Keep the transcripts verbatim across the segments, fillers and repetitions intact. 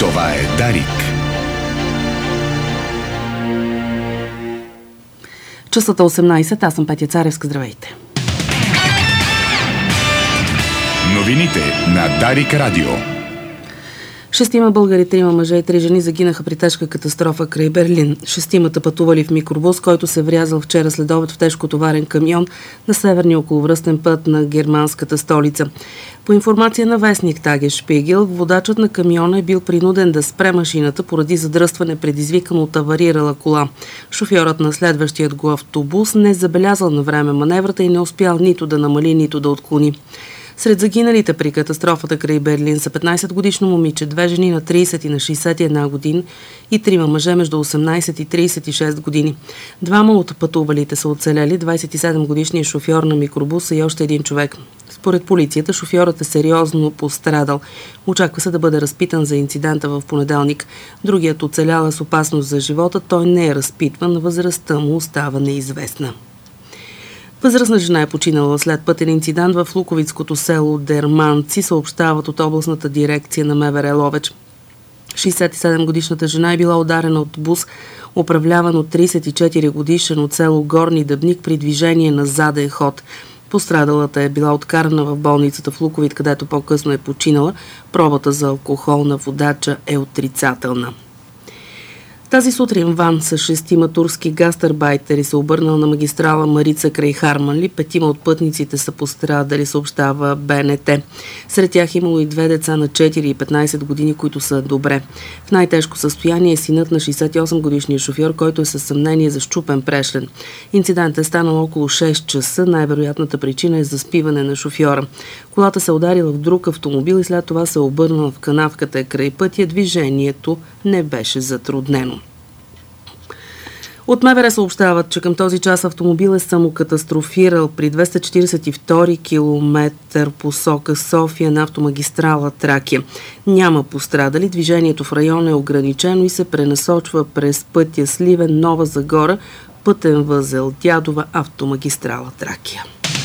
Това е Дарик. Часът е осемнайсет, аз съм Петя Царевска. Здравейте. Новините на Дарик Радио. Шестима българи, трима мъже и три жени загинаха при тежка катастрофа край Берлин. Шестимата пътували в микробус, който се врязал вчера следобед в тежкотоварен камион на северния околовръстен път на германската столица. По информация на вестник Тагес Шпигел, водачът на камиона е бил принуден да спре машината поради задръстване, предизвикано от аварирала кола. Шофьорът на следващият го автобус не забелязал на време маневрата и не успял нито да намали, нито да отклони. Сред загиналите при катастрофата край Берлин са петнайсетгодишно момиче, две жени на трийсет и на шейсет и една години и трима мъже между осемнайсет и трийсет и шест години. Двама от пътувалите са оцелели, двайсет и седемгодишният шофьор на микробуса и още един човек. Според полицията, шофьорът е сериозно пострадал. Очаква се да бъде разпитан за инцидента в понеделник. Другият оцелял е с опасност за живота. Той не е разпитван, възрастта му остава неизвестна. Възрастна жена е починала след пътен инцидент в луковитското село Дерманци, съобщават от областната дирекция на МВР Ловеч. шейсет и седемгодишната жена е била ударена от бус, управляван от трийсет и четири годишен от село Горни Дъбник при движение на заден ход. Пострадалата е била откарана в болницата в Луковит, където по-късно е починала. Пробата за алкохол на водача е отрицателна. Тази сутрин ван с шестима турски гастарбайтери се обърнал на магистрала Марица край Харманли. Петима от пътниците са пострадали, съобщава БНТ. Сред тях имало и две деца на четири и петнайсет години, които са добре. В най-тежко състояние е синът на шейсет и осем годишния шофьор, който е със съмнение за счупен прешлен. Инцидентът е станал около шест часа. Най-вероятната причина е заспиване на шофьора. Колата се ударила в друг автомобил и след това се обърнала в канавката край пътя. Движението не беше затруднено. От МВР съобщават, че към този час автомобил е самокатастрофирал при двеста четирийсет и втори километър посока София на автомагистрала Тракия. Няма пострадали, движението в района е ограничено и се пренасочва през пътя Сливен, Нова Загора, пътен възел Дядова, автомагистрала Тракия.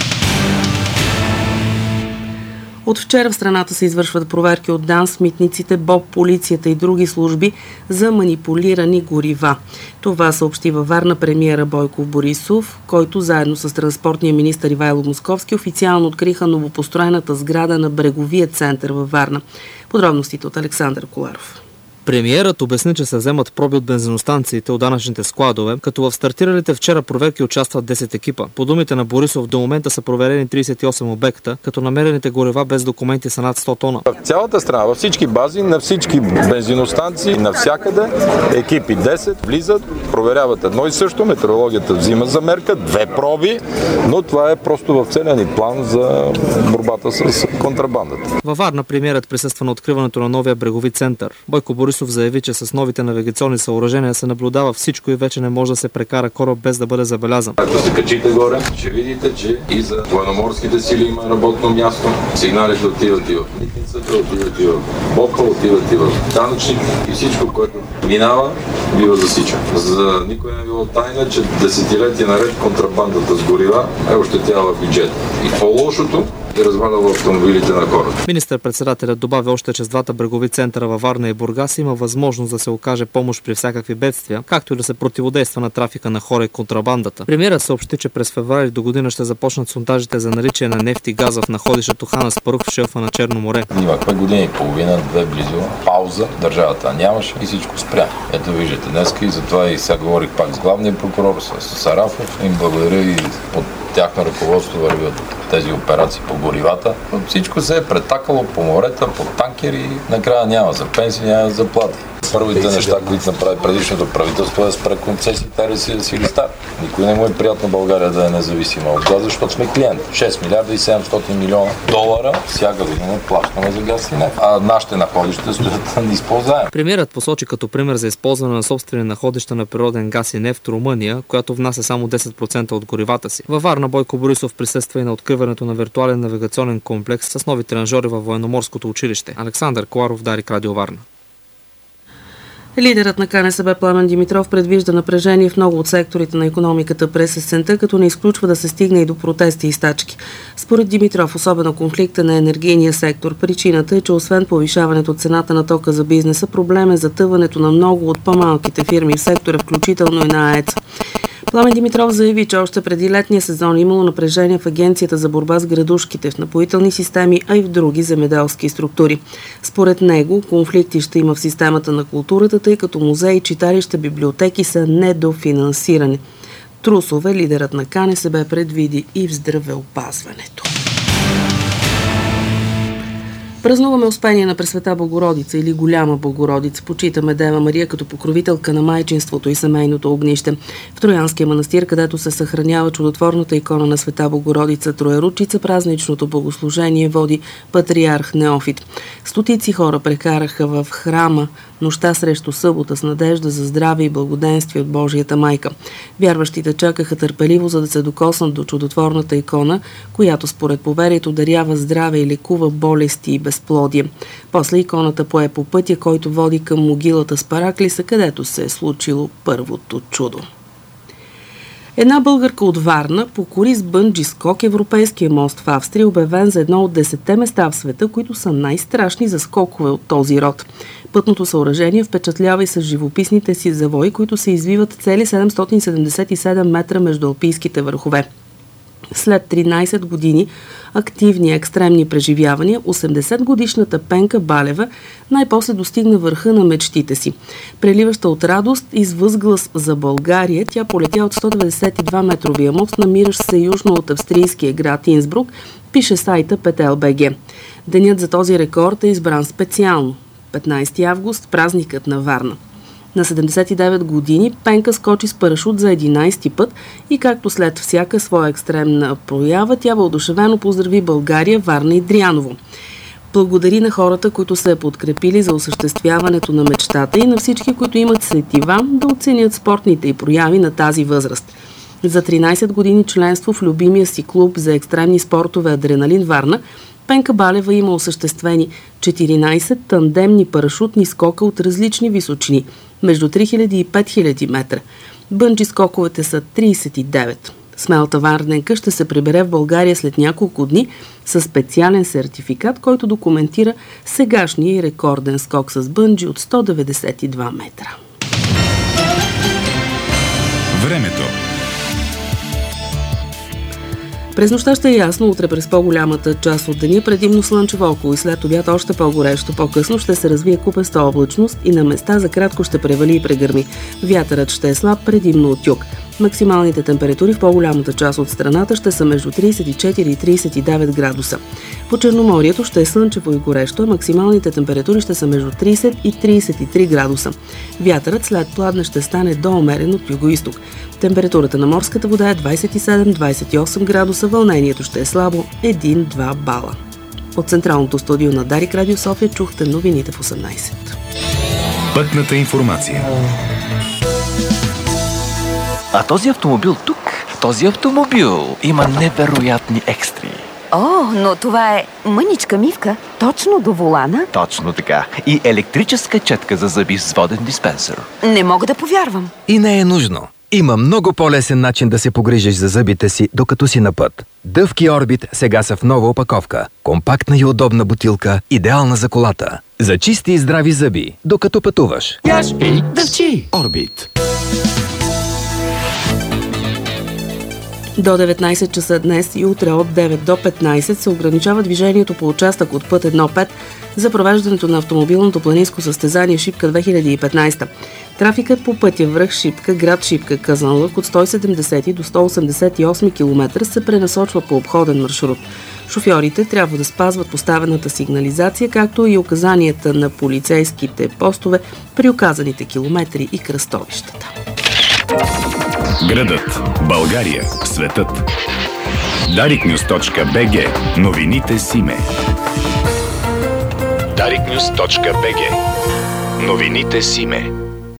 От вчера в страната се извършват проверки от ДАНС, митниците, БОП, полицията и други служби за манипулирани горива. Това съобщи във Варна премиера Бойко Борисов, който заедно с транспортния министър Ивайло Московски официално откриха новопостроената сграда на Бреговия център във Варна. Подробностите от Александър Коларов. Премиерът обясни, че се вземат проби от бензиностанциите от данъчните складове, като в стартиралите вчера проверки участват десет екипа. По думите на Борисов, до момента са проверени трийсет и осем обекта, като намерените горива без документи са над сто тона. В цялата страна, във всички бази, на всички бензиностанции, навсякъде, екипи десет влизат, проверяват едно и също, метеорологията взима за мерка, две проби, но това е просто в целия ни план за борбата с контрабандата. Във Варна премиерът присъства на откриването на новия брегови център. Бойко Борисов заяви, че с новите навигационни съоръжения се наблюдава всичко и вече не може да се прекара кораб без да бъде забелязан. Ако се качите горе, ще видите, че и за военноморските сили има работно място. Сигналите отиват и в митницата, отиват и в БОПа, отиват и в данъчник и всичко, което минава, бива засичано. За никой не е било тайна, че десетилетия наред контрабандата с горива е ощетяла бюджет. И по-лошото и развалява автомобилите на хората. Министър-председателят добави още, че с двата брегови центъра във Варна и Бургас има възможност да се окаже помощ при всякакви бедствия, както и да се противодейства на трафика на хора и контрабандата. Премиерът съобщи, че през февруари до година ще започнат сондажите за наличие на нефт и газа в находището Хан Аспарух в шелфа на Черно море. Имахме години и половина, две близо, пауза, държавата нямаше и всичко спря. Ето виждате днес и затова и сега говорих пак с главния прокурор, с Сарафов. Им благодаря и от тяхно ръководство вървят тези операции по горивата. Всичко се е претакало по морета, по танкери. Накрая няма за пенсии, няма за заплати. Първите неща, които направи предишното правителство, е да спре концесиите да си, да си листа. Никой не му е приятно България да е независима от газ, защото сме клиент. шест милиарда и седемстотин милиона долара всяка година плащаме за газ и нефт. А нашите находища стоят неизползваеми. Премиерът посочи като пример за използване на собствени находища на природен газ и нефт Румъния, която внася само десет процента от горивата си. Във Варна Бойко Борисов присъства и на откриването на виртуален навигационен комплекс с нови тренажери във военноморското училище. Александър Коларов, Дарик Радио Варна. Лидерът на КНСБ Пламен Димитров предвижда напрежение в много от секторите на икономиката през есента, като не изключва да се стигне и до протести и стачки. Според Димитров, особено конфликта на енергийния сектор, причината е, че освен повишаването цената на тока за бизнеса, проблем е затъването на много от по-малките фирми в сектора, включително и на АЕЦ. Пламен Димитров заяви, че още преди летния сезон имало напрежение в Агенцията за борба с градушките, в напоителни системи, а и в други земеделски структури. Според него конфликти ще има в системата на културата, тъй като музеи, читалища, библиотеки са недофинансирани. Трусове лидерът на КНСБ предвиди и в здравеопазването. Празнуваме Успение на Пресвета Богородица или Голяма Богородица. Почитаме Дева Мария като покровителка на майчинството и семейното огнище. В Троянския манастир, където се съхранява чудотворната икона на Света Богородица Трояручица, празничното богослужение води патриарх Неофит. Стотици хора прекараха в храма нощта срещу събота с надежда за здраве и благоденствие от Божията майка. Вярващите чакаха търпеливо, за да се докоснат до чудотворната икона, която според поверието дарява здраве и лекува болести и безплодие. После иконата пое по пътя, който води към могилата с Параклиса, където се е случило първото чудо. Една българка от Варна покори с бънджи скок Европейския мост в Австрия, обявен за едно от десетте места в света, които са най-страшни за скокове от този род. Пътното съоръжение впечатлява и с живописните си завои, които се извиват цели седемстотин седемдесет и седем метра между алпийските върхове. След тринайсет години активни екстремни преживявания, осемдесетгодишната Пенка Балева най-после достигна върха на мечтите си. Преливаща от радост и с възглас за България, тя полетя от сто деветдесет и два метровия мост, намиращ се южно от австрийския град Инсбрук, пише сайта Петел точка би джи. Денят за този рекорд е избран специално. петнайсети август, празникът на Варна. На седемдесет и девет години Пенка скочи с парашут за единайсети път и както след всяка своя екстремна проява, тя въодушевено поздрави България, Варна и Дряново. Благодари на хората, които се е подкрепили за осъществяването на мечтата и на всички, които имат сетива да оценят спортните и прояви на тази възраст. За тринайсет години членство в любимия си клуб за екстремни спортове Адреналин Варна, Пенка Балева има осъществени четиринайсет тандемни парашутни скока от различни височини, между три хиляди и пет хиляди метра. Бънджи скоковете са трийсет и девет. Смелата варненка ще се прибере в България след няколко дни със специален сертификат, който документира сегашния и рекорден скок с бънджи от сто деветдесет и два метра. Времето. През нощта ще е ясно, утре през по-голямата част от деня предимно слънчево, около и след обяд още по-горещо. По-късно ще се развие купеста облачност и на места за кратко ще превали и прегърми. Вятърът ще е слаб, предимно от юг. Максималните температури в по-голямата част от страната ще са между трийсет и четири и трийсет и девет градуса. По Черноморието ще е слънчево и горещо, а максималните температури ще са между трийсет и трийсет и три градуса. Вятърът след пладне ще стане до умерен от югоизток. Температурата на морската вода е двайсет и седем до двайсет и осем градуса, вълнението ще е слабо един-два бала. От централното студио на Дарик Радио София чухте новините в осемнайсет. Пътната информация. А този автомобил тук, този автомобил има невероятни екстри. О, но това е мъничка мивка, точно до волана. Точно така. И електрическа четка за зъби с воден диспенсър. Не мога да повярвам. И не е нужно. Има много по-лесен начин да се погрижиш за зъбите си, докато си на път. Дъвки Орбит сега са в нова опаковка. Компактна и удобна бутилка, идеална за колата. За чисти и здрави зъби, докато пътуваш. Яш и дъвчи. Орбит. До деветнайсет часа днес и утре от девет до петнайсет се ограничава движението по участък от път едно пет за провеждането на автомобилното планинско състезание Шипка две хиляди и петнайсета. Трафикът по пътя връх Шипка, град Шипка, Казанлък от сто и седемдесети до сто осемдесет и осми километра се пренасочва по обходен маршрут. Шофьорите трябва да спазват поставената сигнализация, както и указанията на полицейските постове при указаните километри и кръстовищата. Градът, България, светът. дарик нюз точка би джи. Новините с име. дарик нюз точка би джи. Новините с име.